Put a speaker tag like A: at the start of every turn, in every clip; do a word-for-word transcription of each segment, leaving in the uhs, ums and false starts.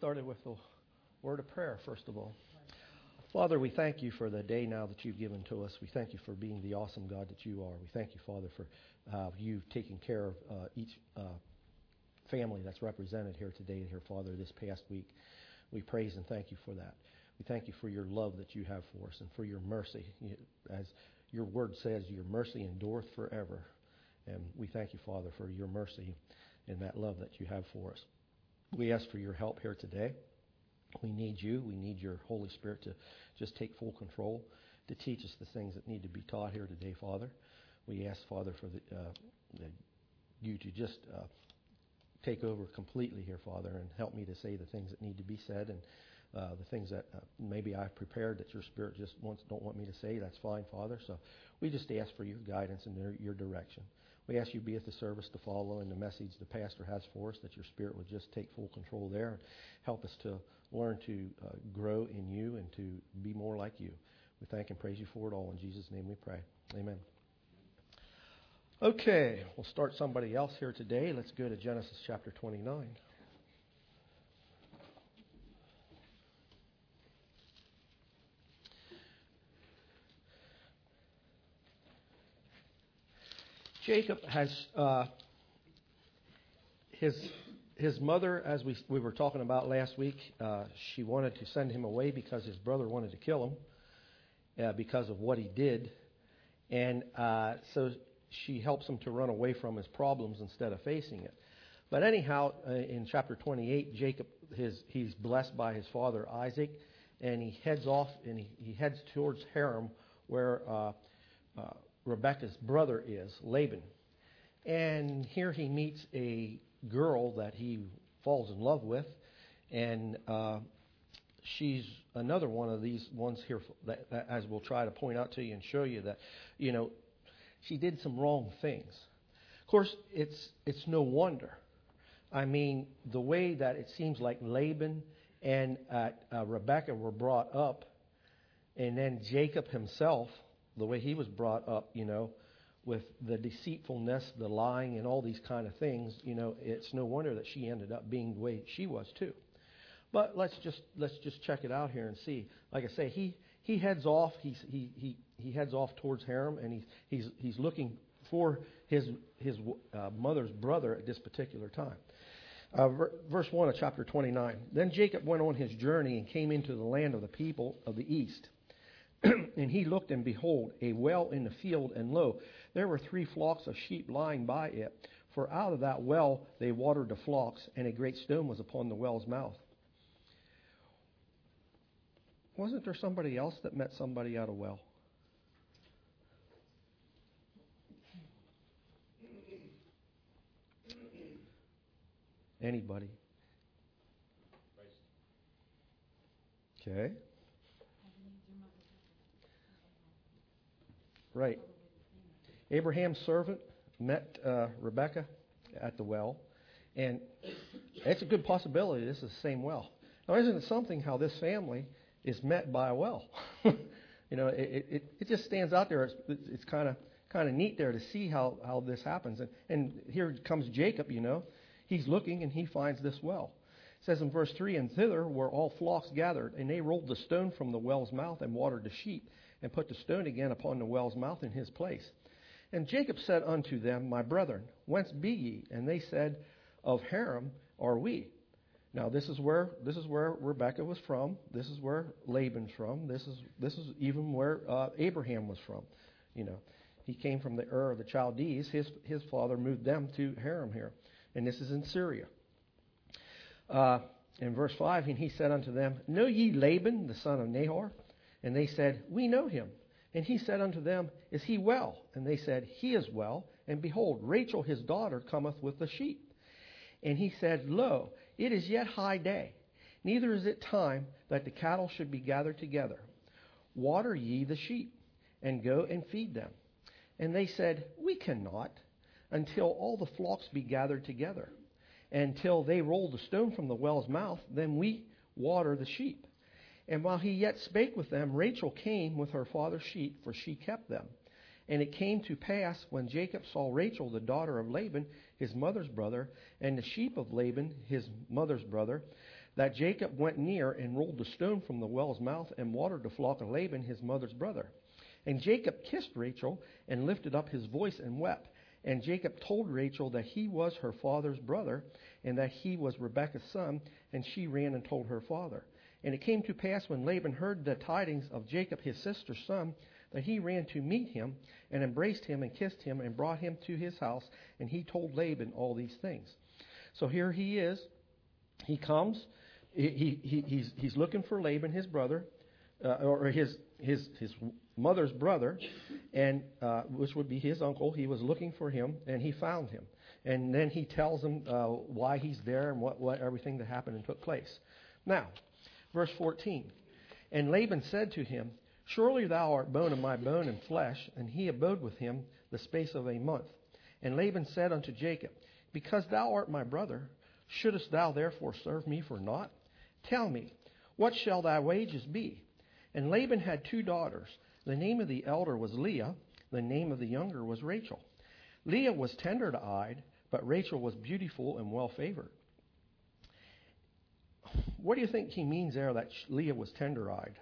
A: Started with the word of prayer, first of all. Father, we thank you for the day now that you've given to us. We thank you for being the awesome God that you are. We thank you, Father, for uh, you taking care of uh, each uh, family that's represented here today, here, Father, this past week. We praise and thank you for that. We thank you for your love that you have for us and for your mercy. As your word says, your mercy endureth forever. And we thank you, Father, for your mercy and that love that you have for us. We ask for your help here today. We need you. We need your Holy Spirit to just take full control, to teach us the things that need to be taught here today, Father. We ask, Father, for the, uh, the, you to just uh, take over completely here, Father, and help me to say the things that need to be said, and uh, the things that uh, maybe I've prepared that your Spirit just wants, don't want me to say. That's fine, Father. So we just ask for your guidance and your, your direction. We ask you to be at the service to follow and the message the pastor has for us, that your Spirit would just take full control there and help us to learn to uh, grow in you and to be more like you. We thank and praise you for it all. In Jesus' name we pray. Amen. Okay, we'll start somebody else here today. Let's go to Genesis chapter twenty-nine. Jacob has uh, his his mother, as we we were talking about last week. Uh, she wanted to send him away because his brother wanted to kill him uh, because of what he did, and uh, so she helps him to run away from his problems instead of facing it. But anyhow, uh, in chapter twenty-eight, Jacob his he's blessed by his father Isaac, and he heads off and he, he heads towards Haran, where Uh, uh, Rebekah's brother is, Laban. And here he meets a girl that he falls in love with. And uh, she's another one of these ones here that, that, as we'll try to point out to you and show you, that, you know, she did some wrong things. Of course, it's it's no wonder. I mean, the way that it seems like Laban and uh, uh, Rebekah were brought up, and then Jacob himself, the way he was brought up, you know, with the deceitfulness, the lying, and all these kind of things, you know, it's no wonder that she ended up being the way she was too. But let's just let's just check it out here and see. Like I say, he he heads off. He's, he he he heads off towards Haran, and he's he's he's looking for his his uh, mother's brother at this particular time. Uh, verse one of chapter twenty-nine. Then Jacob went on his journey and came into the land of the people of the east. And he looked, and behold, a well in the field, and lo, there were three flocks of sheep lying by it. For out of that well they watered the flocks, and a great stone was upon the well's mouth. Wasn't there somebody else that met somebody at a well? Anybody? Okay. Right. Abraham's servant met uh, Rebekah at the well, and it's a good possibility this is the same well. Now, isn't it something how this family is met by a well? you know, it, it it just stands out there. It's, it's kind of kind of neat there to see how, how this happens. And, and here comes Jacob. You know, he's looking and he finds this well. It says in verse three, and thither were all flocks gathered, and they rolled the stone from the well's mouth and watered the sheep, and put the stone again upon the well's mouth in his place. And Jacob said unto them, My brethren, whence be ye? And they said, Of Haran are we. Now this is where this is where Rebekah was from. This is where Laban's from. This is this is even where uh, Abraham was from. You know, he came from the Ur of the Chaldees. His his father moved them to Haran here, and this is in Syria. Uh, in verse five, and he said unto them, Know ye Laban, the son of Nahor? And they said, We know him. And he said unto them, Is he well? And they said, He is well. And behold, Rachel his daughter cometh with the sheep. And he said, Lo, it is yet high day, neither is it time that the cattle should be gathered together. Water ye the sheep, and go and feed them. And they said, We cannot, until all the flocks be gathered together. Until they roll the stone from the well's mouth, then we water the sheep. And while he yet spake with them, Rachel came with her father's sheep, for she kept them. And it came to pass, when Jacob saw Rachel, the daughter of Laban, his mother's brother, and the sheep of Laban, his mother's brother, that Jacob went near and rolled the stone from the well's mouth and watered the flock of Laban, his mother's brother. And Jacob kissed Rachel and lifted up his voice and wept. And Jacob told Rachel that he was her father's brother and that he was Rebekah's son, and she ran and told her father. And it came to pass when Laban heard the tidings of Jacob his sister's son, that he ran to meet him and embraced him and kissed him and brought him to his house, and he told Laban all these things. So here he is. He comes. He, he, he's, he's looking for Laban, his brother, uh, or his his his mother's brother, and uh, which would be his uncle. He was looking for him, and he found him. And then he tells him uh, why he's there and what, what everything that happened and took place. Now, verse fourteen. And Laban said to him, Surely thou art bone of my bone and flesh. And he abode with him the space of a month. And Laban said unto Jacob, Because thou art my brother, shouldest thou therefore serve me for naught? Tell me, what shall thy wages be? And Laban had two daughters. The name of the elder was Leah. The name of the younger was Rachel. Leah was tender-eyed, but Rachel was beautiful and well-favored. What do you think he means there that Leah was tender-eyed?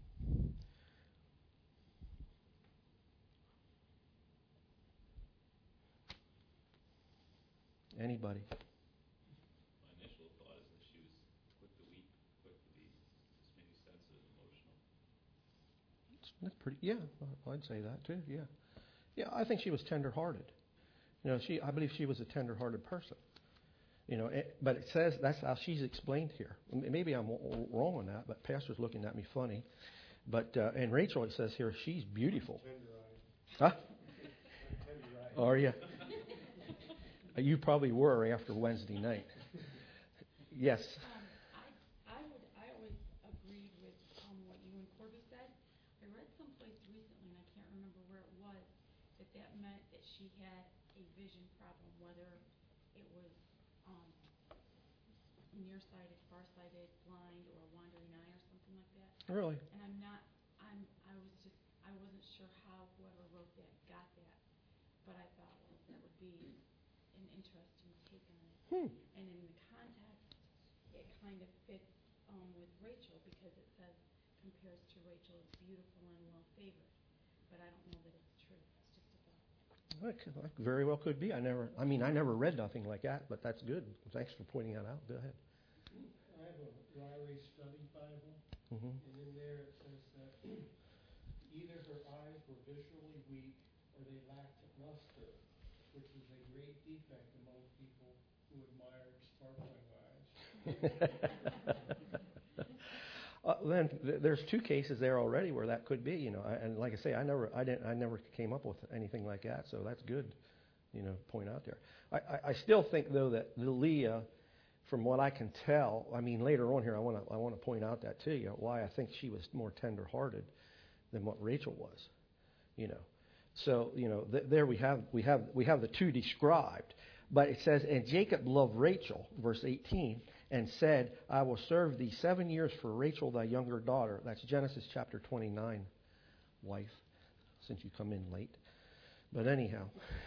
A: Anybody?
B: My initial thought is that she was quick to weep, quick to be just maybe sensitive, emotional.
A: That's pretty. Yeah, I'd say that too. Yeah, yeah. I think she was tender-hearted. You know, she. I believe she was a tender-hearted person. You know, it, but it says that's how she's explained here. Maybe I'm wrong on that, but Pastor's looking at me funny. But uh, and Rachel, it says here, she's beautiful. Huh? Are you? You probably were after Wednesday night. Yes.
C: Um, I, I would, I always agreed with um, what you and Corby said. I read someplace recently, and I can't remember where it was, that that meant that she had a vision problem, whether it was um, nearsighted, farsighted, blind, or a wandering eye, or something like that.
A: Really?
C: And I'm not, I'm, I was just, I wasn't sure how whoever wrote that got that, but I thought, well, that would be an interesting take on it.
A: Hmm.
C: And in the context, it kind of fits um, with Rachel because it says, compares to Rachel as beautiful and well-favored. But I don't know that it's true. It's just a thought.
A: That could- that very well could be. I never. I mean, I never read nothing like that, but that's good. Thanks for pointing that out. Go ahead.
D: I have a Ryrie Study Bible,
A: Mm-hmm.
D: and in there it says that either her eyes were visually weak or they lacked luster, which is a great defect among people who admire sparkling eyes.
A: uh, then th- there's two cases there already where that could be. You know, I, and like I say, I never, I didn't, I never came up with anything like that. So that's good. You know, point out there. I, I, I still think though that Leah, from what I can tell, I mean later on here, I want to, I want to point out that to you why I think she was more tender-hearted than what Rachel was. You know. So, you know, th- there we have we have we have the two described. But it says, and Jacob loved Rachel, verse eighteen, and said, I will serve thee seven years for Rachel, thy younger daughter. That's Genesis chapter twenty-nine, wife, since you come in late. But anyhow.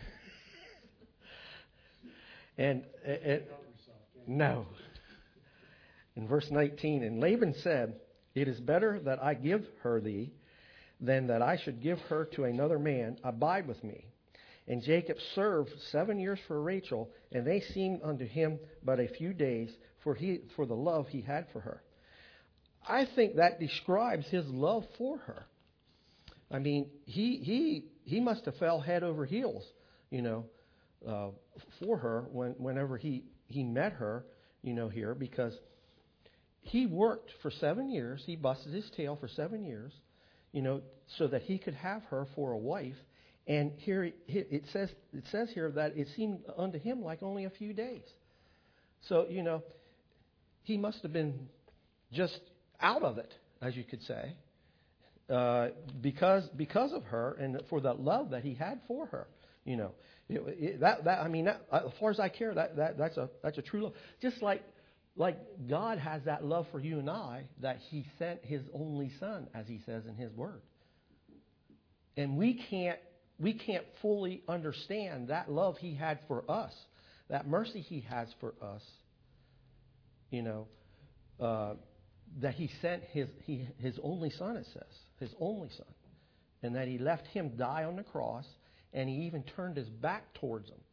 A: and, and no. In verse nineteen, and Laban said, It is better that I give her thee than that I should give her to another man. Abide with me. And Jacob served seven years for Rachel, and they seemed unto him but a few days, for he for the love he had for her. I think that describes his love for her. I mean, he he he must have fell head over heels, you know, uh, for her when whenever he he met her, you know, here, because he worked for seven years. He busted his tail for seven years. You know, so that he could have her for a wife. And here it says it says here that it seemed unto him like only a few days. So, you know, he must have been just out of it, as you could say, uh, because because of her and for the love that he had for her. You know, it, it, that that I mean, that, as far as I care, that, that that's a that's a true love. Just like like God has that love for you and I, that He sent His only Son, as He says in His Word. And we can't we can't fully understand that love He had for us, that mercy He has for us, you know, uh, that he sent his, he, his only son, it says, his only son, and that he left him die on the cross, and he even turned his back towards him.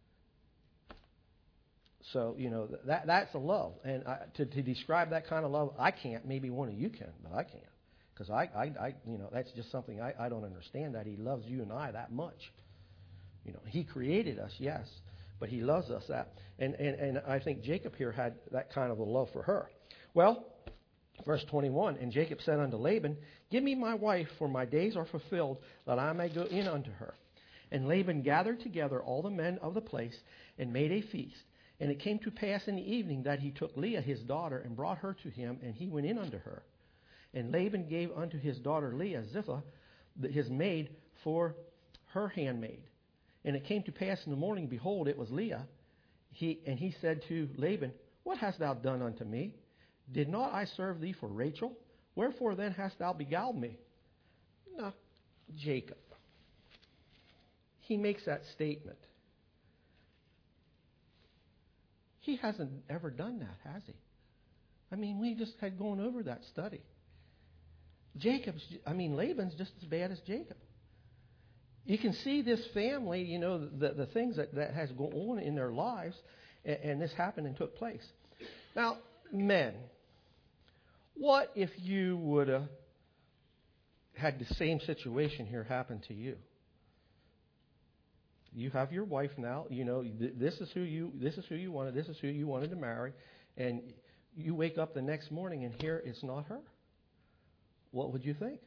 A: So, you know, that that's a love. And I, to, to describe that kind of love, I can't. Maybe one of you can, but I can't. Because I, I, I, you know, that's just something I, I don't understand, that he loves you and I that much. You know, he created us, yes, but he loves us that. And, and, and I think Jacob here had that kind of a love for her. Well, verse twenty-one, and Jacob said unto Laban, give me my wife, for my days are fulfilled, that I may go in unto her. And Laban gathered together all the men of the place and made a feast. And it came to pass in the evening that he took Leah his daughter and brought her to him, and he went in unto her. And Laban gave unto his daughter Leah Zilpah, his maid, for her handmaid. And it came to pass in the morning, behold, it was Leah. He, and he said to Laban, what hast thou done unto me? Did not I serve thee for Rachel? Wherefore then hast thou beguiled me? Now, Jacob, he makes that statement. He hasn't ever done that, has he? I mean, we just had gone over that study. Jacob's, I mean, Laban's just as bad as Jacob. You can see this family, you know, the, the things that, that has gone on in their lives, and, and this happened and took place. Now, men, what if you would have had the same situation here happen to you? You have your wife now. You know, th- this is who you this is who you wanted. This is who you wanted to marry, and you wake up the next morning and here it's not her. What would you think?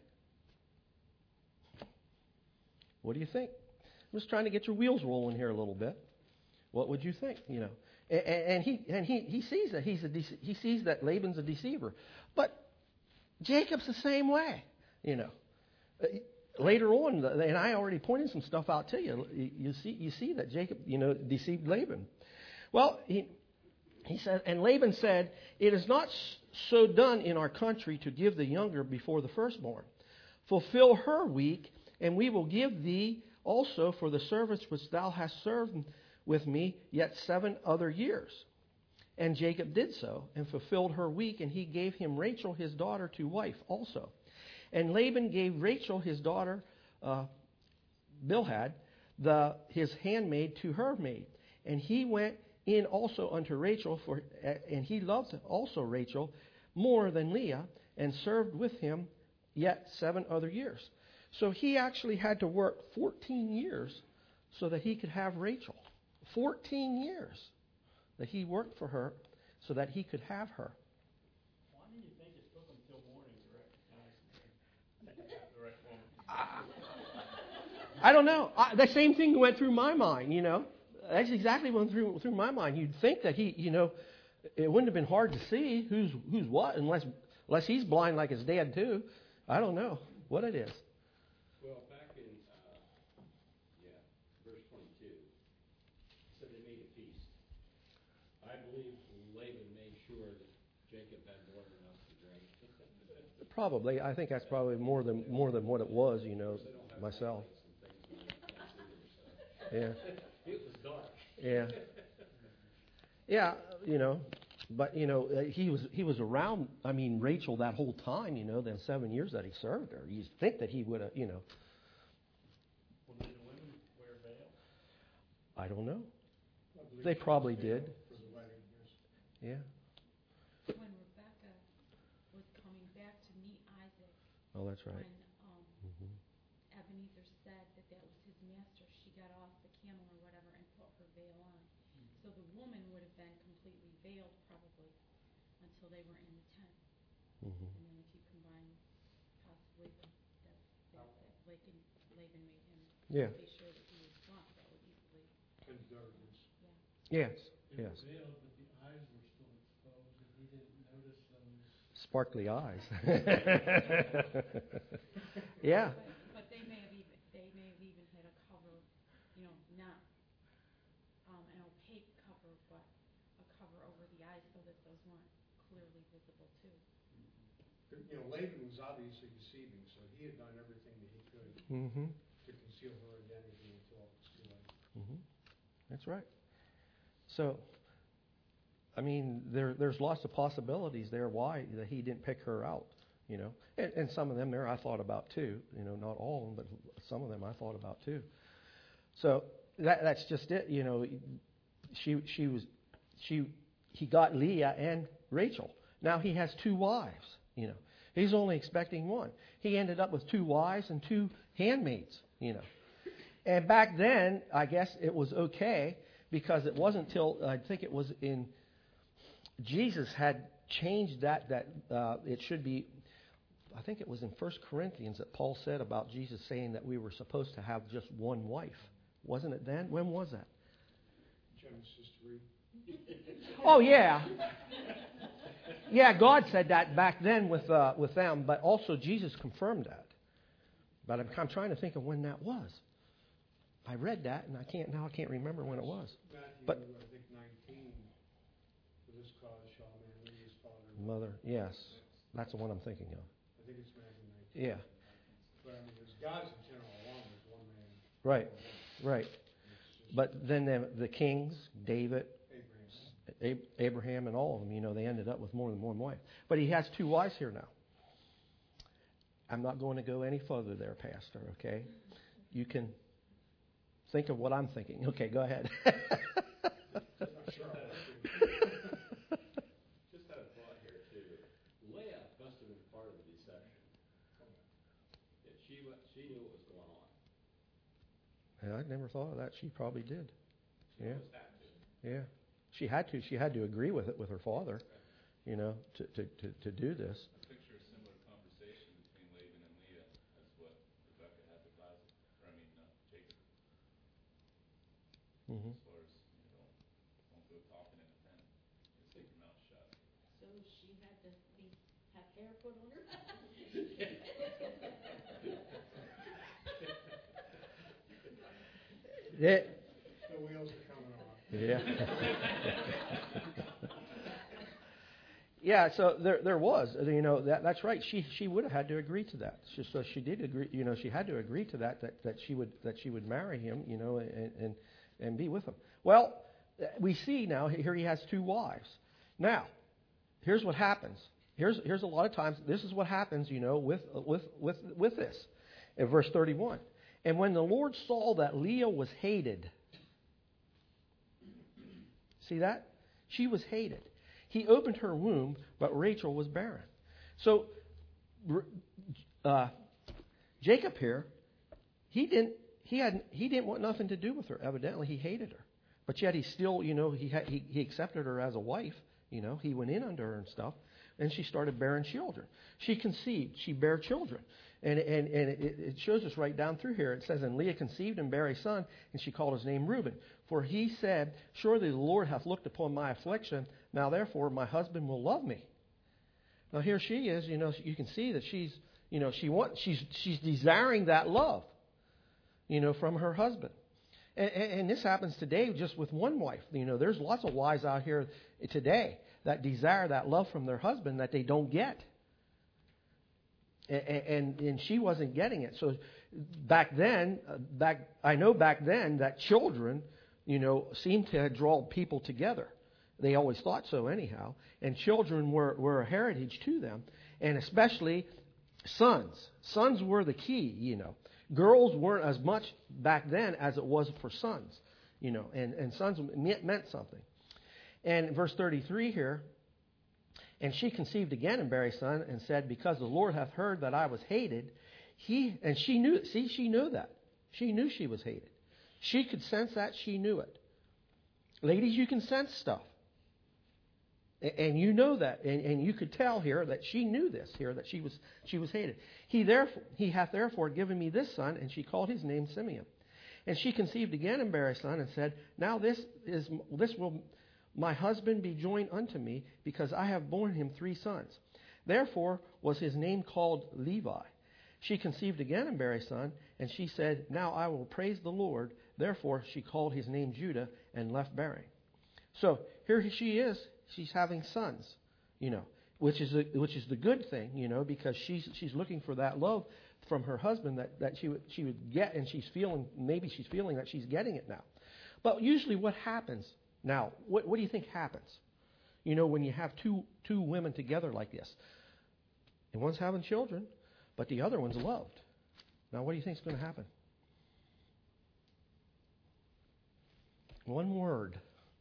A: What do you think? I'm just trying to get your wheels rolling here a little bit. What would you think? You know, and, and he and he he sees that he's a dece- he sees that Laban's a deceiver, but Jacob's the same way. You know. Later on, and I already pointed some stuff out to you. You see, you see that Jacob, you know, deceived Laban. Well, he he said, and Laban said, "It is not so done in our country to give the younger before the firstborn. Fulfill her week, and we will give thee also for the service which thou hast served with me yet seven other years." And Jacob did so, and fulfilled her week, and he gave him Rachel his daughter to wife also. And Laban gave Rachel his daughter, uh, Bilhah, the, his handmaid, to her maid. And he went in also unto Rachel, for, uh, and he loved also Rachel more than Leah, and served with him yet seven other years. So he actually had to work fourteen years so that he could have Rachel. fourteen years that he worked for her so that he could have her.
E: Why do you think it took them till morning to recognize the right woman?
A: I don't know. I, the same thing went through my mind, you know. That's exactly what went through, through my mind. You'd think that he, you know, it wouldn't have been hard to see who's who's what unless unless he's blind like his dad too. I don't know what it is.
E: Well, back in, uh, yeah, verse twenty-two, it said they made a feast. I believe Laban made sure that Jacob had more than enough to drink.
A: Probably. I think that's probably more than more than what it was, you know, myself. Yeah.
E: It was dark.
A: Yeah. Yeah, you know, but you know, uh, he was he was around. I mean, Rachel that whole time. You know, the seven years that he served her. You think that he would have, you know.
E: Well, did the women wear veil?
A: I don't know.
D: I believe
A: They
D: she
A: probably
D: was there
A: did.
D: For the wedding, yes.
A: Yeah.
C: When Rebecca was coming back to meet Isaac,
A: Oh, that's right.
C: when um,
A: Mm-hmm.
C: Ebenezer said that that was his master, she got off the camel or whatever and put her veil on. So the woman would have been completely veiled probably until they were in the tent.
A: Mm-hmm.
C: And then if you combine possibly the, that, that, that Laban, Laban made him
A: Yeah.
C: be sure that he was drunk, that would easily,
D: In darkness.
A: Yes.
D: They
A: Yes.
D: were veiled, but the eyes were still exposed, and he didn't notice those.
A: Sparkly eyes. Yeah.
C: but, but they may have even, they may have even had a cover, you know, not um, an opaque cover, but a cover over the eyes so that those weren't clearly visible too.
D: But, you know, Laban was obviously deceiving, so he had done everything that he could
A: Mm-hmm.
D: to conceal her identity until it was too late.
A: Mm-hmm. That's right. So, I mean, there there's lots of possibilities there why that he didn't pick her out, you know. And, and some of them there I thought about too, you know, not all of them, but some of them I thought about too. So that that's just it, you know. She she was she he got Leah and Rachel. Now he has two wives, you know. He's only expecting one. He ended up with two wives and two handmaids, you know. And back then, I guess it was okay because it wasn't till I think it was in Jesus had changed that that uh, it should be. I think it was in First Corinthians that Paul said about Jesus saying that we were supposed to have just one wife. Wasn't it then? When was that?
D: Genesis three.
A: Oh yeah, yeah. God said that back then with uh, with them, but also Jesus confirmed that. But I'm, I'm trying to think of when that was. I read that, and I can't now. I can't remember when it was.
D: Matthew,
A: But
D: I think nineteen. For this cause shall a man leave his father and
A: mother, yes, that's the one I'm thinking of.
D: I think it's Matthew nineteen.
A: Yeah,
D: But I mean, there's God's general alone is one man.
A: right,
D: one woman.
A: right. But then the, the kings, David,
D: Abraham.
A: Ab- Abraham, and all of them, you know, they ended up with more than one wife. But he has two wives here now. I'm not going to go any further there, Pastor, okay? You can think of what I'm thinking. Okay, go ahead.
E: Just had a thought here too. Leah must have been part of the deception. That she wa- she knew what was going on.
A: And I never thought of that. She probably did.
E: She
A: Yeah.
E: always had to.
A: Yeah. She had to. She had to agree with it with her father, you know, to, to, to, to do this.
B: I picture a similar conversation between Laban and Leah as what Rebecca had with Isaac, or I mean, uh, Jacob.
A: Mm-hmm.
B: As far as, you know, don't go talking in the tent. Just keep your mouth shut.
C: So she had to be, have hair put on her?
A: Yeah.
D: The wheels are coming off.
A: Yeah. Yeah, so there there was, you know, that that's right. She she would have had to agree to that. She, so she did agree, you know, she had to agree to that that, that she would that she would marry him, you know, and, and and be with him. Well, we see now here he has two wives. Now, here's what happens. Here's here's a lot of times this is what happens, you know, with with with with this. In verse thirty-one. And when the Lord saw that Leah was hated. See that? She was hated. He opened her womb, but Rachel was barren. So uh, Jacob here, he didn't he had he didn't want nothing to do with her. Evidently, he hated her, but yet he still, you know, he had, he he accepted her as a wife. You know, he went in under her and stuff, and she started bearing children. She conceived. She bare children. And and, and it, it shows us right down through here. It says, and Leah conceived and bare a son, and she called his name Reuben. For he said, surely the Lord hath looked upon my affliction. Now therefore my husband will love me. Now here she is. You know, you can see that she's, you know, she wants, she's she's desiring that love, you know, from her husband. And, and, and this happens today just with one wife. You know, there's lots of wives out here today that desire that love from their husband that they don't get. And, and she wasn't getting it. So back then, back I know back then that children, you know, seemed to draw people together. They always thought so anyhow. And children were, were a heritage to them. And especially sons. Sons were the key, you know. Girls weren't as much back then as it was for sons, you know. And, and sons meant something. And verse thirty-three here, and she conceived again and bare a son, and said, because the Lord hath heard that I was hated, he, and she knew, see, she knew that. She knew she was hated. She could sense that, she knew it. Ladies, you can sense stuff. And you know that, and, and you could tell here that she knew this here, that she was she was hated. He therefore he hath therefore given me this son, and she called his name Simeon. And she conceived again and bare a son, and said, now this is this will my husband be joined unto me, because I have borne him three sons. Therefore was his name called Levi. She conceived again and bare a son, and she said, now I will praise the Lord. Therefore she called his name Judah, and left bearing. So here she is. She's having sons, you know, which is a, which is the good thing, you know, because she's she's looking for that love from her husband that, that she would she would get, and she's feeling maybe she's feeling that she's getting it now. But usually, what happens now? What what do you think happens? You know, when you have two two women together like this, and one's having children, but the other one's loved. Now, what do you think is going to happen? One word.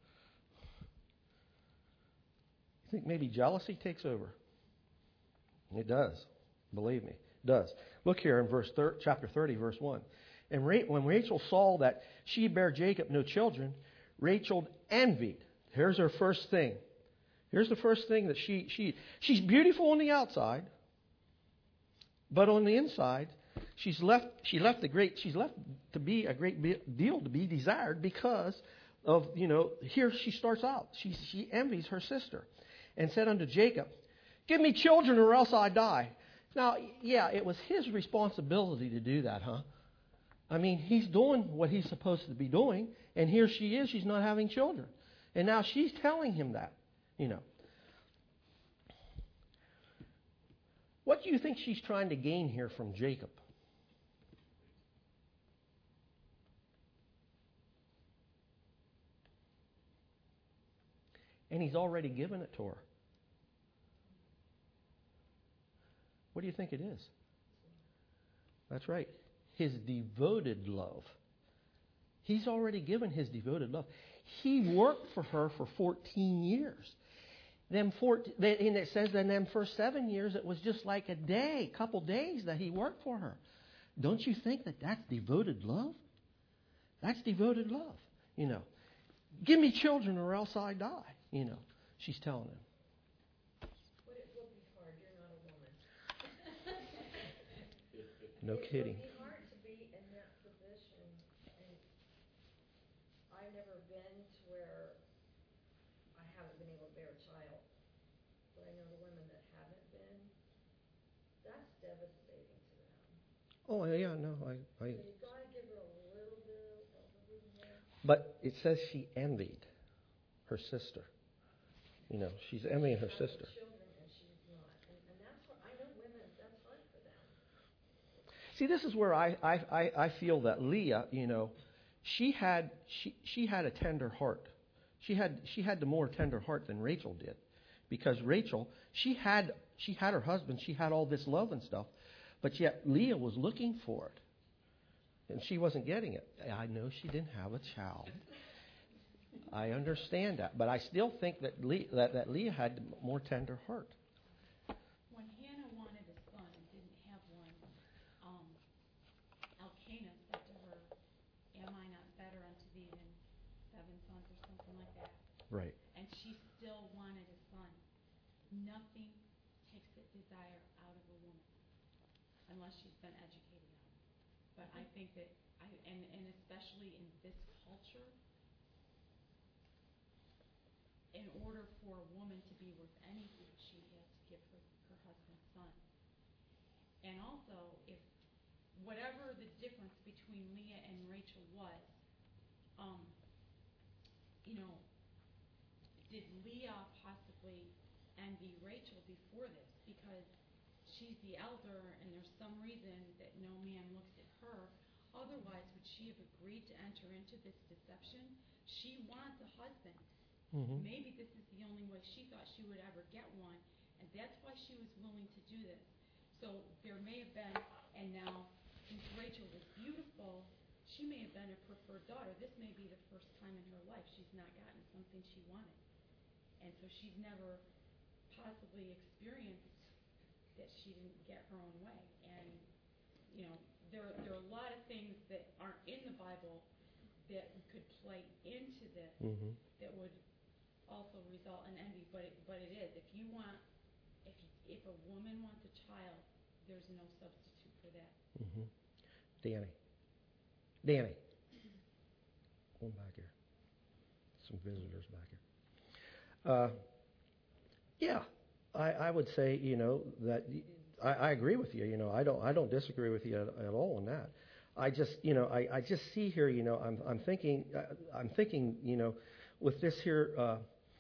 A: You think maybe jealousy takes over? It does. Believe me, it does. Look here in verse thir- chapter thirty, verse one. And Ra- when Rachel saw that she bare Jacob no children, Rachel envied. Here's her first thing. Here's the first thing that she she she's beautiful on the outside, but on the inside, she's left she left a great she's left to be a great deal to be desired because of, you know, here she starts out. She she envies her sister, and said unto Jacob, "Give me children, or else I die." Now, yeah, it was his responsibility to do that, huh? I mean, he's doing what he's supposed to be doing, and here she is, she's not having children. And now she's telling him that, you know. What do you think she's trying to gain here from Jacob? And he's already given it to her. What do you think it is? That's right. His devoted love. He's already given his devoted love. He worked for her for fourteen years. Them fourteen, and it says that in them first seven years, it was just like a day, couple days that he worked for her. Don't you think that that's devoted love? That's devoted love. You know, give me children or else I die. You know, she's telling him.
F: But it will be hard. You're not a woman.
A: No kidding.
F: It would be hard to be in that position. And I've never been to where I haven't been able to bear a child. But I know the women that haven't been. That's devastating to them.
A: Oh, yeah, no, I, I.
F: So you've got to give her a little bit of a room there.
A: But it says she envied her sister. You know, she's envying her
F: Having
A: sister.
F: children and she's not. And, and that's what I know women, that's hard for them.
A: See, this is where I, I, I, I feel that Leah, you know, she had she, she had a tender heart. She had she had the more tender heart than Rachel did. Because Rachel, she had she had her husband, she had all this love and stuff, but yet Leah was looking for it. And she wasn't getting it. I know she didn't have a child. I understand that, but I still think that Leah, that, that Leah had the more tender heart.
C: When Hannah wanted a son and didn't have one, um, Elkanah said to her, "Am I not better unto thee than seven sons," or something like that.
A: Right.
C: And she still wanted a son. Nothing takes that desire out of a woman unless she's been educated on it. But I think that, I, and, and especially in this culture, in order for a woman to be worth anything, she has to give her, her husband son. And also, if whatever the difference between Leah and Rachel was, um, you know, did Leah possibly envy Rachel before this? Because she's the elder and there's some reason that no man looks at her. Otherwise, would she have agreed to enter into this deception? She wants a husband.
A: Mm-hmm.
C: Maybe this is the only way she thought she would ever get one, and that's why she was willing to do this. So there may have been, and now, since Rachel was beautiful, she may have been a preferred daughter. This may be the first time in her life she's not gotten something she wanted. And so she's never possibly experienced that she didn't get her own way. And, you know, there, there are a lot of things that aren't in the Bible that could play into this
A: Mm-hmm.
C: that would also result in envy, but it, but it is. If you want, if if a woman wants a child, there's no substitute for that.
A: Mm-hmm. Danny. Danny. Come back here. Some visitors back here. Uh, yeah, I, I would say, you know, that I, I agree with you. You know, I don't I don't disagree with you at, at all on that. I just, you know, I, I just see here, you know, I'm I'm thinking uh, I'm thinking, you know, with this here uh,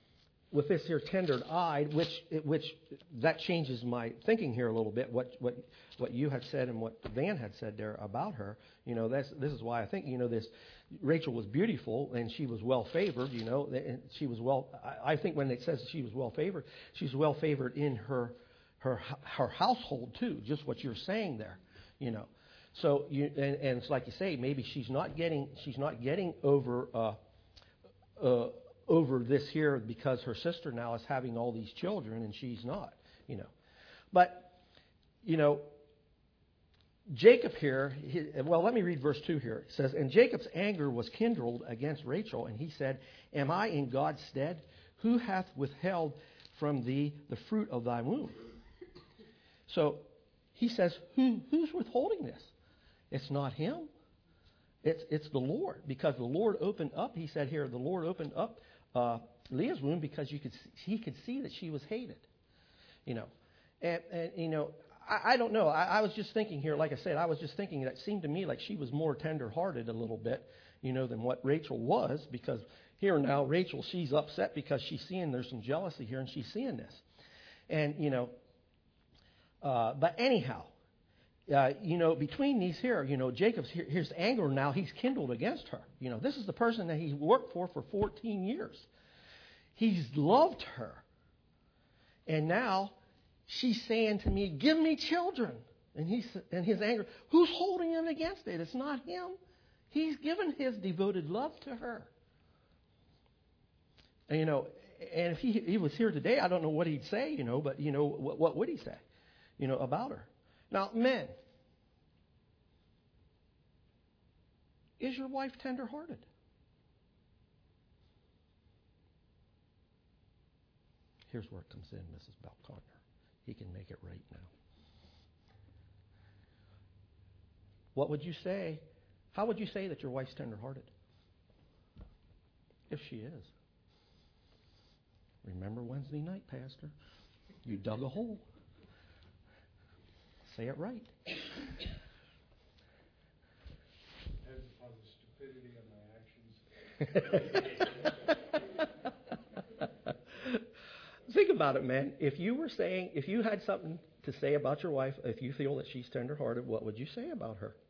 A: with this here tender-eyed, which which that changes my thinking here a little bit. What what what you had said and what Van had said there about her, you know, that's this is why I think, you know, this Rachel was beautiful and she was well favored. You know, and she was well. I, I think when it says she was well favored, she's well favored in her her her household too. Just what you're saying there, you know. So you and, and it's like you say, maybe she's not getting she's not getting over. Uh, uh, over this here because her sister now is having all these children and she's not, you know. But, you know, Jacob here, he, well, let me read verse two here. It says, and Jacob's anger was kindled against Rachel, and he said, am I in God's stead? Who hath withheld from thee the fruit of thy womb? So he says, Who who's withholding this? It's not him. It's it's the Lord, because the Lord opened up. He said here, the Lord opened up uh, Leah's womb because you could see, he could see that she was hated, you know, and and you know I, I don't know. I, I was just thinking here, like I said, I was just thinking that it seemed to me like she was more tender-hearted a little bit, you know, than what Rachel was, because here now Rachel, she's upset because she's seeing there's some jealousy here and she's seeing this, and you know, uh, but anyhow. Uh, you know, between these here, you know, Jacob's here, his anger now, he's kindled against her. You know, this is the person that he worked for for fourteen years. He's loved her. And now she's saying to me, give me children. And he's and his anger, who's holding him against it? It's not him. He's given his devoted love to her. And, you know, and if he, he was here today, I don't know what he'd say, you know, but, you know, what, what would he say, you know, about her? Now, men, is your wife tender-hearted? Here's where it comes in, Missus Belconner. He can make it right now. What would you say? How would you say that your wife's tender-hearted? If she is. Remember Wednesday night, Pastor? You dug a hole. Say it right.
D: Depends upon the stupidity of my actions.
A: Think about it, man. If you were saying, if you had something to say about your wife, if you feel that she's tender-hearted, what would you say about her?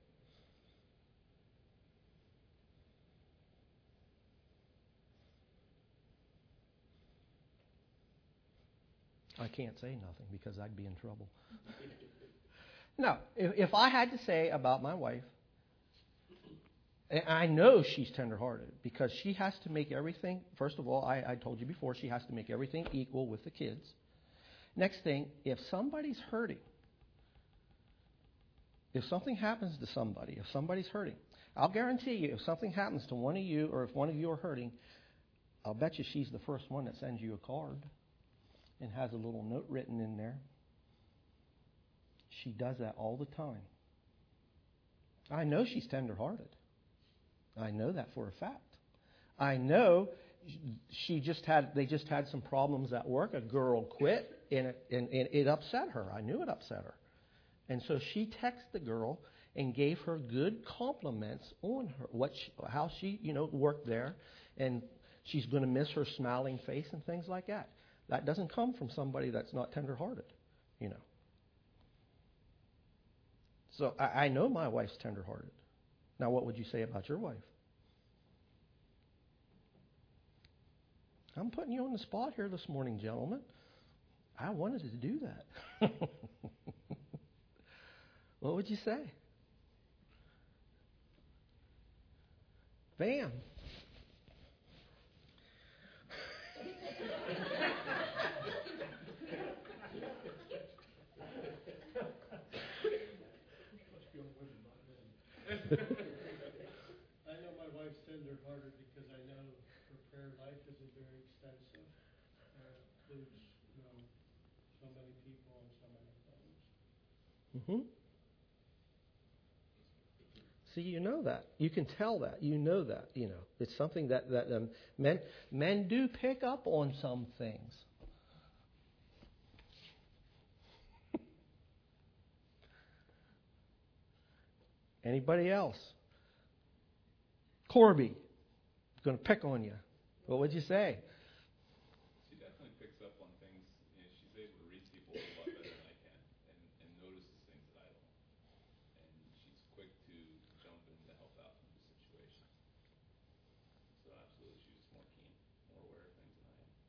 A: I can't say nothing because I'd be in trouble. No, if, if I had to say about my wife, and I know she's tenderhearted because she has to make everything, first of all, I, I told you before, she has to make everything equal with the kids. Next thing, if somebody's hurting, if something happens to somebody, if somebody's hurting, I'll guarantee you if something happens to one of you or if one of you are hurting, I'll bet you she's the first one that sends you a card and has a little note written in there. She does that all the time. I know she's tender-hearted. I know that for a fact. I know she just had. They just had some problems at work. A girl quit, and it, and, and it upset her. I knew it upset her, and so she texted the girl and gave her good compliments on her, what, she, how she, you know, worked there, and she's going to miss her smiling face and things like that. That doesn't come from somebody that's not tender-hearted, you know. So I, I know my wife's tender-hearted. Now, what would you say about your wife? I'm putting you on the spot here this morning, gentlemen. I wanted to do that. What would you say? Van.
D: I know my wife's tender-hearted because I know her prayer life isn't very extensive. Uh, includes, you know, so many people and so many things.
A: Mm-hmm. See, you know that. You can tell that. You know that. You know, it's something that that um, men men do pick up on some things. Anybody else? Corby, going to pick on you. What would you say?
B: See, that's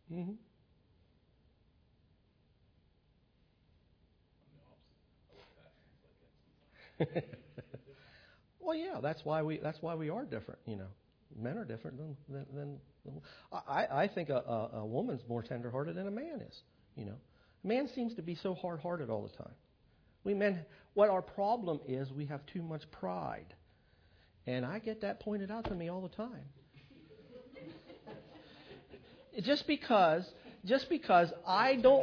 A: Mm-hmm.
B: I'm the opposite. I look at sometimes.
A: Well, yeah, that's why we that's why we are different. You know, men are different than than. than I I think a, a, a woman's more tenderhearted than a man is. You know, a man seems to be so hard-hearted all the time. We men, what our problem is, we have too much pride, and I get that pointed out to me all the time. Just because, just because I don't,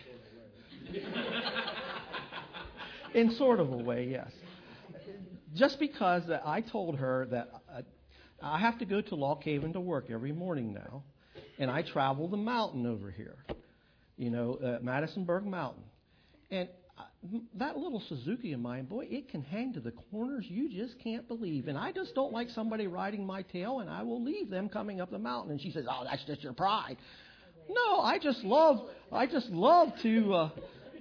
A: in sort of a way, yes. Just because I told her that I have to go to Lock Haven to work every morning now, and I travel the mountain over here, you know, uh, Madisonburg Mountain, and that little Suzuki of mine, boy, it can hang to the corners you just can't believe. And I just don't like somebody riding my tail, and I will leave them coming up the mountain. And she says, "Oh, that's just your pride." No, I just love, I just love to. Uh,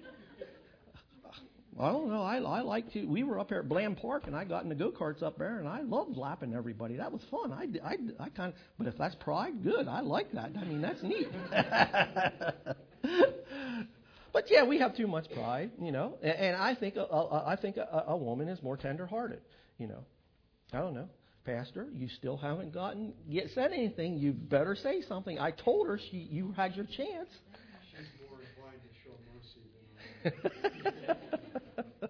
A: I don't know. I, I like to. We were up here at Bland Park, and I got in the go-karts up there, and I loved lapping everybody. That was fun. I, I, I kind of. But if that's pride, good. I like that. I mean, that's neat. But yeah, we have too much pride, you know. And, and I think a, a, I think a, a woman is more tender-hearted, you know. I don't know, Pastor, you still haven't gotten yet said anything. You better say something. I told her she you had your chance.
D: She's more inclined to show mercy than I am.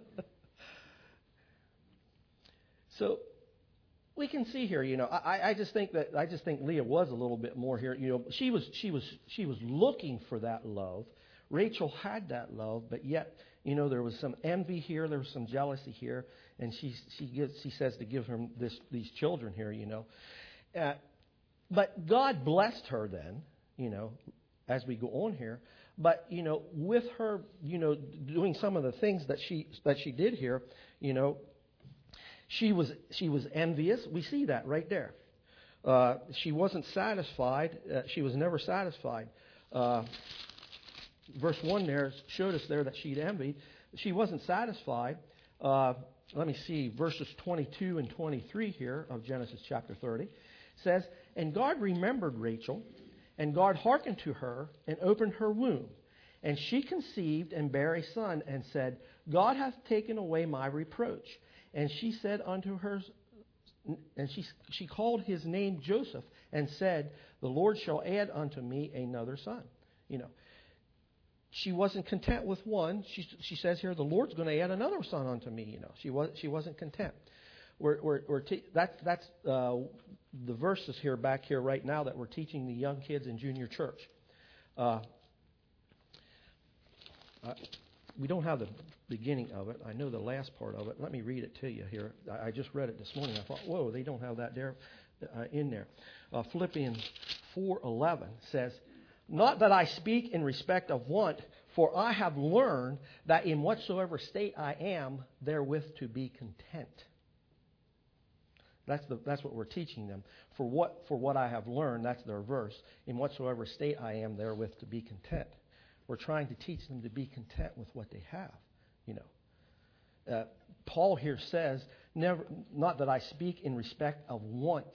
A: So we can see here, you know. I, I just think that I just think Leah was a little bit more here. You know, she was she was she was looking for that love. Rachel had that love, but yet, you know, there was some envy here, there was some jealousy here, and she she gives, she says to give him this these children here, you know. Uh, but God blessed her then, you know, as we go on here. But you know, with her, you know, doing some of the things that she that she did here, you know, she was she was envious. We see that right there. Uh, she wasn't satisfied. Uh, she was never satisfied. Uh, Verse one there showed us there that she'd envied. She wasn't satisfied. Uh, let me see, verses twenty-two and twenty-three here of Genesis chapter thirty. Says, "And God remembered Rachel, and God hearkened to her, and opened her womb. And she conceived and bare a son, and said, God hath taken away my reproach. And she said unto her, and she she called his name Joseph, and said, The Lord shall add unto me another son." You know. She wasn't content with one. She she says here, the Lord's going to add another son unto me. You know, she was she wasn't content. We're we're, we're te- that's that's uh, the verses here back here right now that we're teaching the young kids in junior church. Uh, uh, we don't have the beginning of it. I know the last part of it. Let me read it to you here. I, I just read it this morning. I thought, whoa, they don't have that there uh, in there. Uh, Philippians four eleven says, "Not that I speak in respect of want, for I have learned that in whatsoever state I am, therewith to be content." That's the that's what we're teaching them. For what for what I have learned, that's their verse. In whatsoever state I am, therewith to be content. We're trying to teach them to be content with what they have. You know, uh, Paul here says, "Never, not that I speak in respect of want."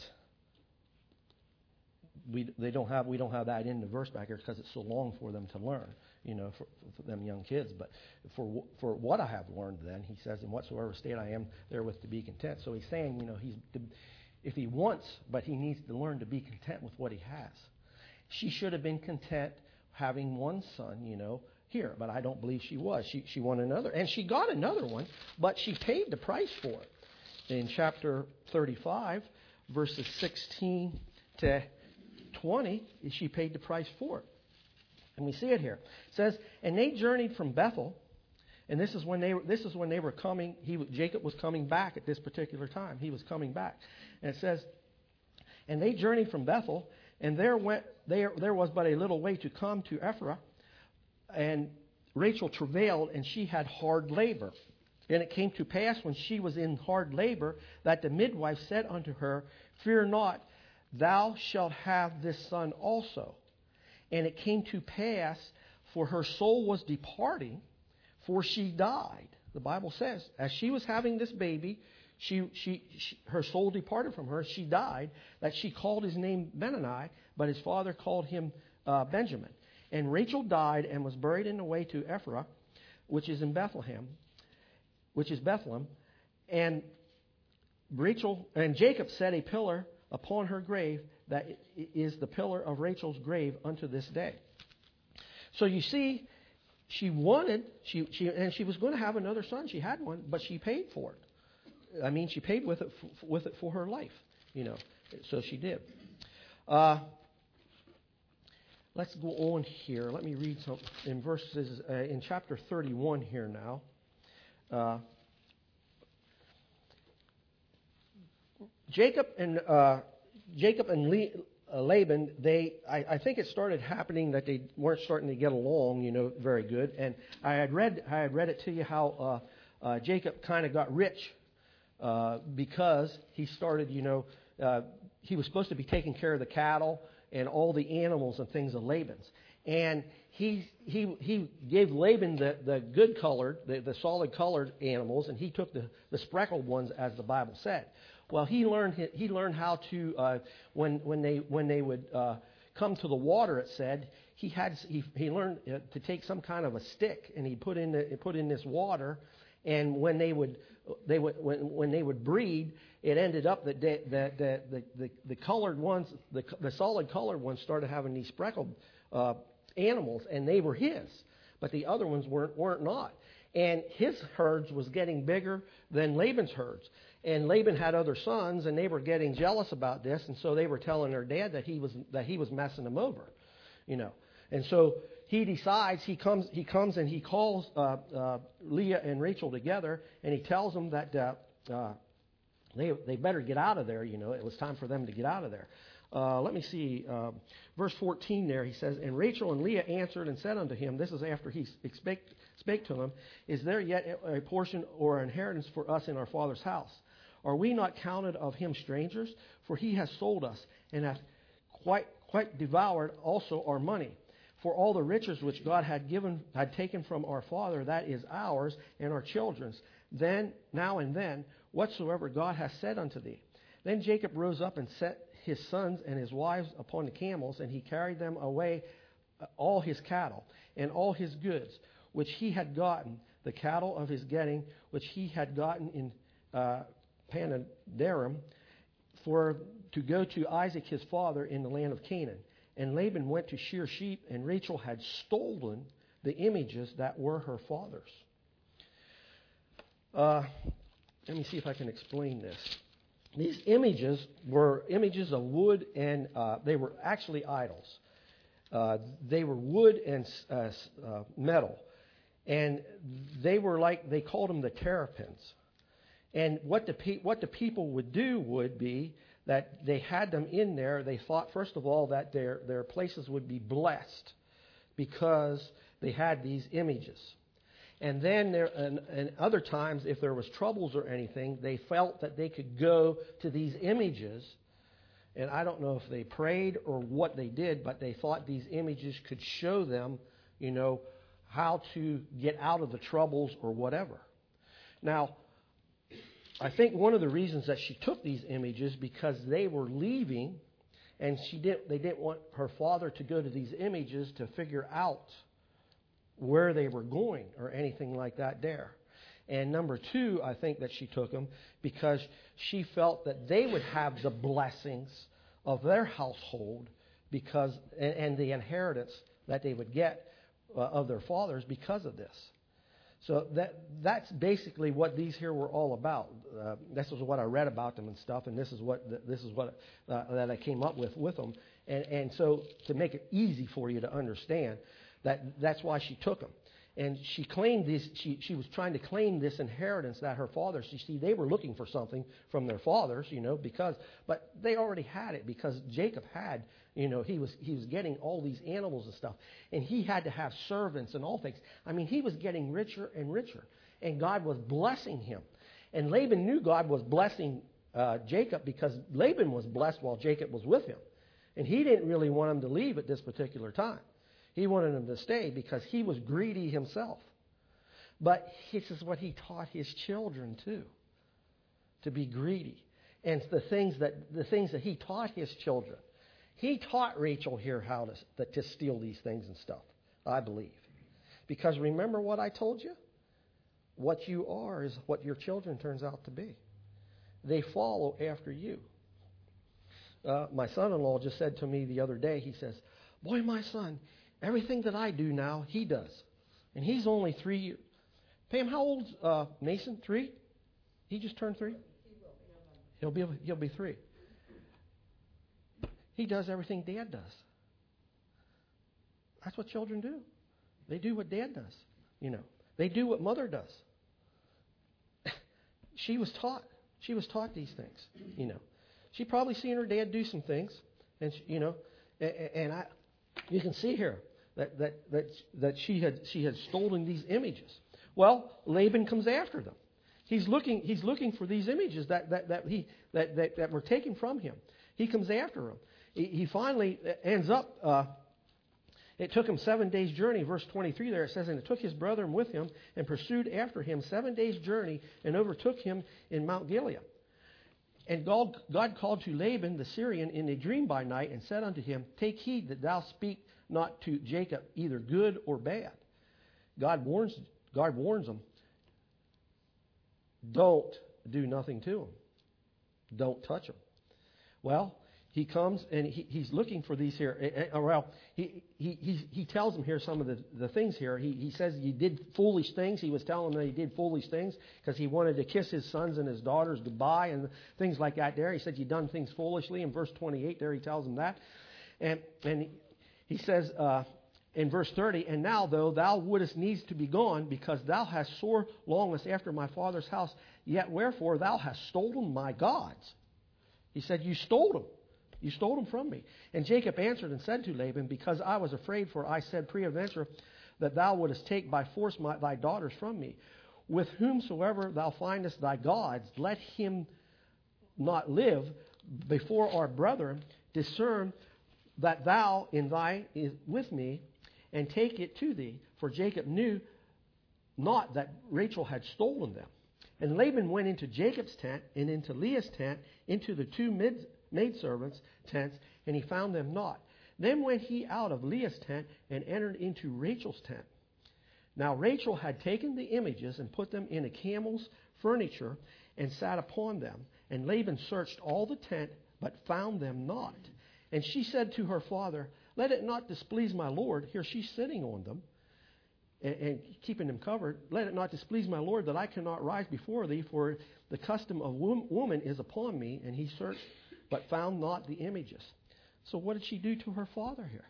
A: We they don't have we don't have that in the verse back here because it's so long for them to learn, you know, for, for them young kids. But for for what I have learned, then he says, "In whatsoever state I am, therewith to be content." So he's saying, you know, he's if he wants, but he needs to learn to be content with what he has. She should have been content having one son, you know, here, but I don't believe she was. She she wanted another, and she got another one, but she paid the price for it. In chapter thirty-five, verses sixteen to twenty, she paid the price for it. And we see it here. It says, "And they journeyed from Bethel," and this is when they were, this is when they were coming. He Jacob was coming back at this particular time. He was coming back, and it says, "And they journeyed from Bethel, and there went there there was but a little way to come to Ephrath, and Rachel travailed, and she had hard labor. And it came to pass when she was in hard labor that the midwife said unto her, Fear not, thou shalt have this son also. And it came to pass, for her soul was departing, for she died." The Bible says, as she was having this baby, she, she, she her soul departed from her. She died. That she called his name Benoni, but his father called him uh, Benjamin. And Rachel died and was buried in the way to Ephrath, which is in Bethlehem, which is Bethlehem. And Rachel and Jacob set a pillar upon her grave that is the pillar of Rachel's grave unto this day. So you see, she wanted, she, she and she was going to have another son. She had one, but she paid for it. I mean, she paid with it f- with it for her life, you know. So she did. Uh, let's go on here. Let me read some in verses uh, in chapter thirty-one here now. Uh, Jacob and uh, Jacob and Le- uh, Laban, they I, I think it started happening that they weren't starting to get along, you know, very good. And I had read I had read it to you how uh, uh, Jacob kind of got rich uh, because he started, you know, uh, he was supposed to be taking care of the cattle and all the animals and things of Laban's, and he he he gave Laban the, the good colored, the, the solid colored animals, and he took the, the speckled ones, as the Bible said. Well, he learned he learned how to uh, when when they when they would uh, come to the water. It said he had he he learned uh, to take some kind of a stick, and he put in the, put in this water, and when they would they would when when they would breed, it ended up that they, that the, the the the colored ones, the the solid colored ones, started having these speckled uh, animals, and they were his, but the other ones weren't weren't not. And his herds was getting bigger than Laban's herds. And Laban had other sons, and they were getting jealous about this, and so they were telling their dad that he was that he was messing them over, you know. And so he decides he comes he comes and he calls uh, uh, Leah and Rachel together, and he tells them that uh, uh, they they better get out of there. You know, it was time for them to get out of there. Uh, let me see, uh, verse fourteen there, he says, and Rachel and Leah answered and said unto him, this is after he spake, spake to them, is there yet a portion or inheritance for us in our father's house? Are we not counted of him strangers? For he has sold us, and hath quite quite devoured also our money. For all the riches which God had given had taken from our father, that is ours and our children's. Then, now and then, whatsoever God hath said unto thee. Then Jacob rose up and set his sons and his wives upon the camels, and he carried them away all his cattle and all his goods, which he had gotten, the cattle of his getting, which he had gotten in uh, Panadarim, for to go to Isaac his father in the land of Canaan. And Laban went to shear sheep, and Rachel had stolen the images that were her father's. Uh, let me see if I can explain this. These images were images of wood, and uh, they were actually idols. Uh, they were wood and uh, uh, metal, and they were like, they called them the terrapins. And what the pe- what the people would do would be that they had them in there. They thought, first of all, that their their places would be blessed because they had these images. And then there, and, and other times, if there was troubles or anything, they felt that they could go to these images. And I don't know if they prayed or what they did, but they thought these images could show them, you know, how to get out of the troubles or whatever. Now, I think one of the reasons that she took these images because they were leaving, and she didn't. They didn't want her father to go to these images to figure out where they were going or anything like that there. And number two, I think that she took them because she felt that they would have the blessings of their household because and, and the inheritance that they would get uh, of their fathers because of this. So that that's basically what these here were all about. Uh, this is what I read about them and stuff, and this is what this is what uh, that I came up with with them. And and so to make it easy for you to understand, that that's why she took them. And she claimed this. She she was trying to claim this inheritance that her fathers. You see, they were looking for something from their fathers, you know, because but they already had it because Jacob had, you know, he was he was getting all these animals and stuff, and he had to have servants and all things. I mean, he was getting richer and richer, and God was blessing him. And Laban knew God was blessing uh, Jacob because Laban was blessed while Jacob was with him, and he didn't really want him to leave at this particular time. He wanted him to stay because he was greedy himself. But this is what he taught his children too, to be greedy. And the things that the things that he taught his children, He taught Rachel here how to, to steal these things and stuff, I believe. Because remember what I told you? What you are is what your children turns out to be. They follow after you. Uh, my son-in-law just said to me the other day, he says, boy, my son, everything that I do now, he does. And he's only three years. Pam, how old's uh, Mason? Three? He just turned three? He'll be, he'll be three. He does everything Dad does. That's what children do. They do what Dad does. You know, they do what Mother does. She was taught. She was taught these things. You know, she probably seen her dad do some things, and she, you know, and, and I, you can see here that that that that she had she had stolen these images. Well, Laban comes after them. He's looking. He's looking for these images that that that he that that, that were taken from him. He comes after them. He, he finally ends up. Uh, It took him seven days' journey. Verse twenty-three there, it says, and it took his brethren with him and pursued after him seven days' journey and overtook him in Mount Gilead. And God, God called to Laban the Syrian in a dream by night and said unto him, take heed that thou speak not to Jacob either good or bad. God warns, God warns him, don't do nothing to him. Don't touch him. Well, he comes and he, he's looking for these here. Well, he, he, he, he tells him here some of the, the things here. He, he says he did foolish things. He was telling them that he did foolish things because he wanted to kiss his sons and his daughters goodbye and things like that there. He said you've done things foolishly. In verse twenty-eight there he tells them that. And, and he says uh, in verse thirty, and now though thou wouldest needs to be gone because thou hast sore longest after my father's house, yet wherefore thou hast stolen my gods. He said you stole them. You stole them from me. And Jacob answered and said to Laban, because I was afraid, for I said peradventure that thou wouldest take by force my, thy daughters from me. With whomsoever thou findest thy gods, let him not live before our brethren. Discern that thou in thy is with me, and take it to thee. For Jacob knew not that Rachel had stolen them. And Laban went into Jacob's tent and into Leah's tent, into the two mid maidservants' tents, and he found them not. Then went he out of Leah's tent and entered into Rachel's tent. Now Rachel had taken the images and put them in a camel's furniture and sat upon them. And Laban searched all the tent, but found them not. And she said to her father, let it not displease my lord. Here she's sitting on them and, and keeping them covered. Let it not displease my lord that I cannot rise before thee, for the custom of wom- woman is upon me. And he searched but found not the images. So what did she do to her father here?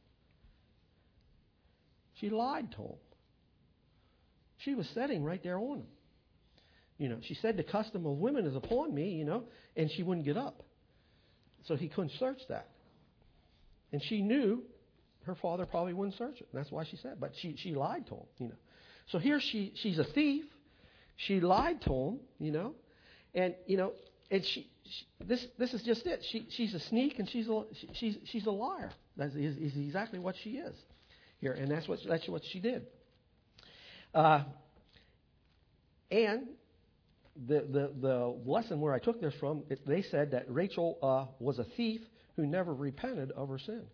A: She lied to him. She was sitting right there on him. You know, she said the custom of women is upon me, you know, and she wouldn't get up. So he couldn't search that. And she knew her father probably wouldn't search it. And that's why she said, but she, she lied to him, you know. So here she she's a thief. She lied to him, you know, and, you know, and she, she, this this is just it. She she's a sneak and she's a she, she's she's a liar. That is, is exactly what she is here, and that's what that's what she did. Uh, and the the the lesson where I took this from, it, they said that Rachel uh, was a thief who never repented of her sin.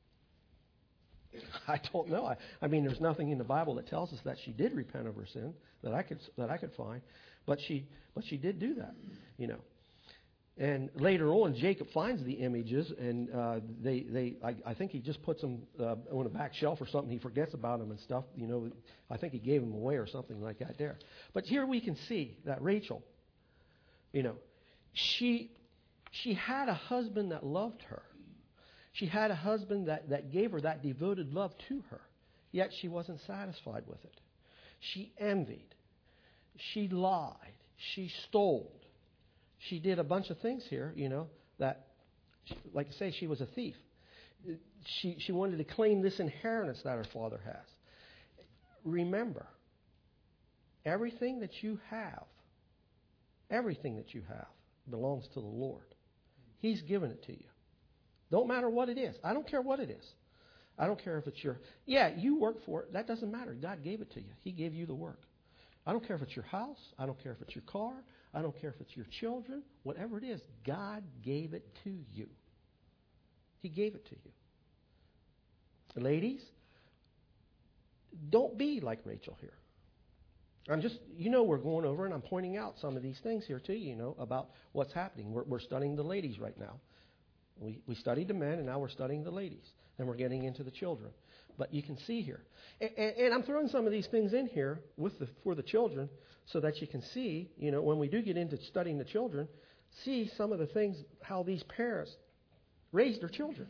A: I don't know. I, I mean, there's nothing in the Bible that tells us that she did repent of her sin that I could that I could find, but she but she did do that, you know. And later on, Jacob finds the images, and uh, they, they I, I think he just puts them uh, on a back shelf or something. He forgets about them and stuff. You know, I think he gave them away or something like that there. But here we can see that Rachel, you know, she she had a husband that loved her. She had a husband that, that gave her that devoted love to her, yet she wasn't satisfied with it. She envied. She lied. She stole. She did a bunch of things here, you know, that, like I say, she was a thief. She, she wanted to claim this inheritance that her father has. Remember, everything that you have, everything that you have belongs to the Lord. He's given it to you. Don't matter what it is. I don't care what it is. I don't care if it's your... Yeah, you work for it. That doesn't matter. God gave it to you. He gave you the work. I don't care if it's your house. I don't care if it's your car. I don't care if it's your children. Whatever it is, God gave it to you. He gave it to you. Ladies, don't be like Rachel here. I'm just, you know, we're going over and I'm pointing out some of these things here to you, you know, about what's happening. We're, we're studying the ladies right now. We, we studied the men and now we're studying the ladies. And we're getting into the children. But you can see here. And, and, and I'm throwing some of these things in here with the, for the children so that you can see, you know, when we do get into studying the children, see some of the things, how these parents raised their children.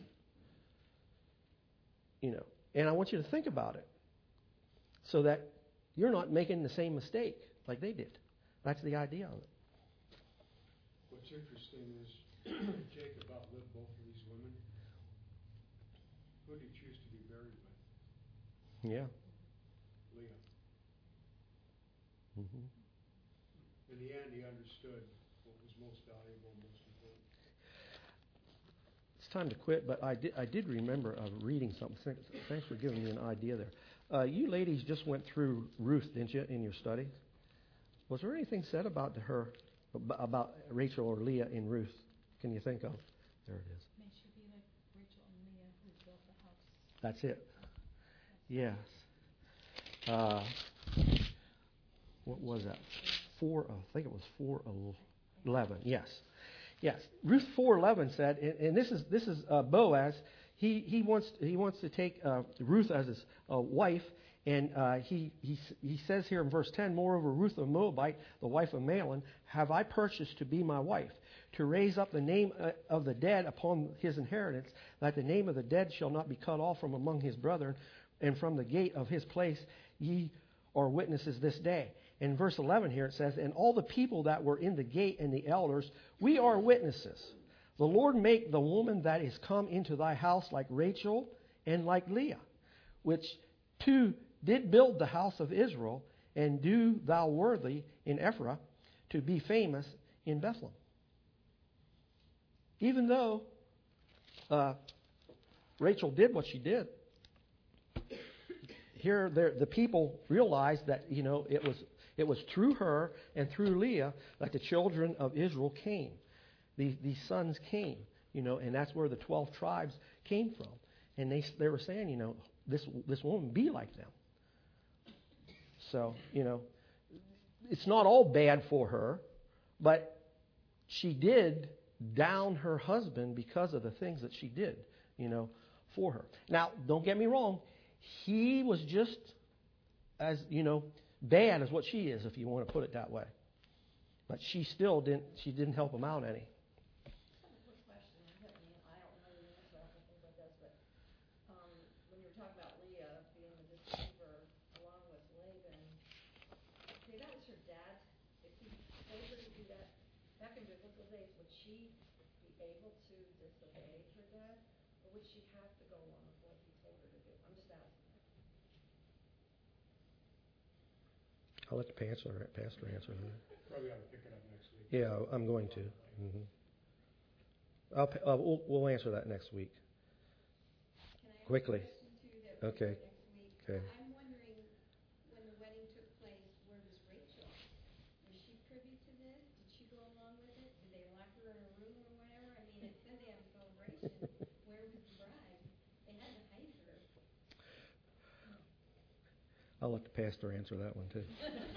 A: You know, and I want you to think about it so that you're not making the same mistake like they did. That's the idea of it.
G: What's interesting is Jacob outlived both of these women. Who did he choose to be buried with?
A: Yeah.
G: Leah.
A: Mm-hmm.
G: In the end, he understood what was most valuable, most important.
A: It's time to quit, but I did, I did remember uh, reading something. Thanks for giving me an idea there. Uh, you ladies just went through Ruth, didn't you, in your study? Was there anything said about her, about Rachel or Leah in Ruth? Can you think of? There it is.
C: May she be like Rachel and Leah who built the house.
A: That's it. Yes. Uh, what was that? Four. I think it was four eleven. Yes. Yes. Ruth four eleven said, and, and this is this is uh, Boaz. He he wants he wants to take uh, Ruth as his uh, wife, and uh, he he he says here in verse ten, moreover, Ruth the Moabite, the wife of Mahlon, have I purchased to be my wife, to raise up the name of the dead upon his inheritance, that the name of the dead shall not be cut off from among his brethren, and from the gate of his place ye are witnesses this day. In verse eleven here it says, and all the people that were in the gate and the elders, we are witnesses. The Lord make the woman that is come into thy house like Rachel and like Leah, which two did build the house of Israel, and do thou worthy in Ephraim to be famous in Bethlehem. Even though uh, Rachel did what she did, here the people realized that, you know, it was it was through her and through Leah that the children of Israel came. These, these sons came, you know, and that's where the twelve tribes came from. And they they were saying, you know, this this woman be like them. So, you know, it's not all bad for her, but she did down her husband because of the things that she did, you know, for her. Now, don't get me wrong. He was just as, you know, bad as what she is, if you want to put it that way. But she still didn't, she didn't help him out any.
F: Quick question, I don't know the answer, I don't think about this, but um, when you were talking about Leah being the deceiver along with Laban, okay, that was her dad. If he told her to do that back in biblical days, would she be able to disobey her dad, or would she have to go along with what he told her to do? I'm just asking that.
A: I'll let the pastor, pastor answer that.
G: Probably ought to pick it up next week.
A: Yeah, I'm going to. Mm-hmm. I'll, uh, we'll, we'll answer that next week.
H: Can I ask
A: Quickly.
H: a question too that we'll
A: Okay.
H: do next week?
A: Okay.
H: I'm wondering, when the wedding took place, where was Rachel? Was she privy to this? Did she go along with it? Did they lock her in a room or whatever? I mean, it said they had a celebration. Where was the bride? They had to hide her.
A: I'll let the pastor answer that one too.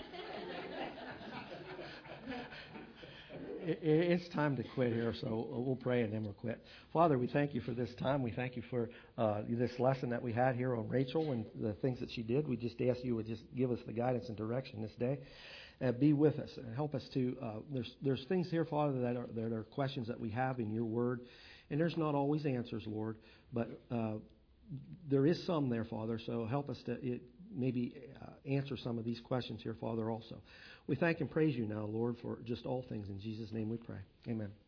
A: it, it's time to quit here, so we'll pray and then we'll quit. Father, we thank you for this time. We thank you for uh, this lesson that we had here on Rachel and the things that she did. We just ask you would just give us the guidance and direction this day. Uh, be with us and help us to. Uh, there's there's things here, Father, that are that are questions that we have in your Word, and there's not always answers, Lord, but uh, there is some there, Father. So help us to it, maybe uh, answer some of these questions here, Father. Also, we thank and praise you now, Lord, for just all things. In Jesus' name, we pray. Amen.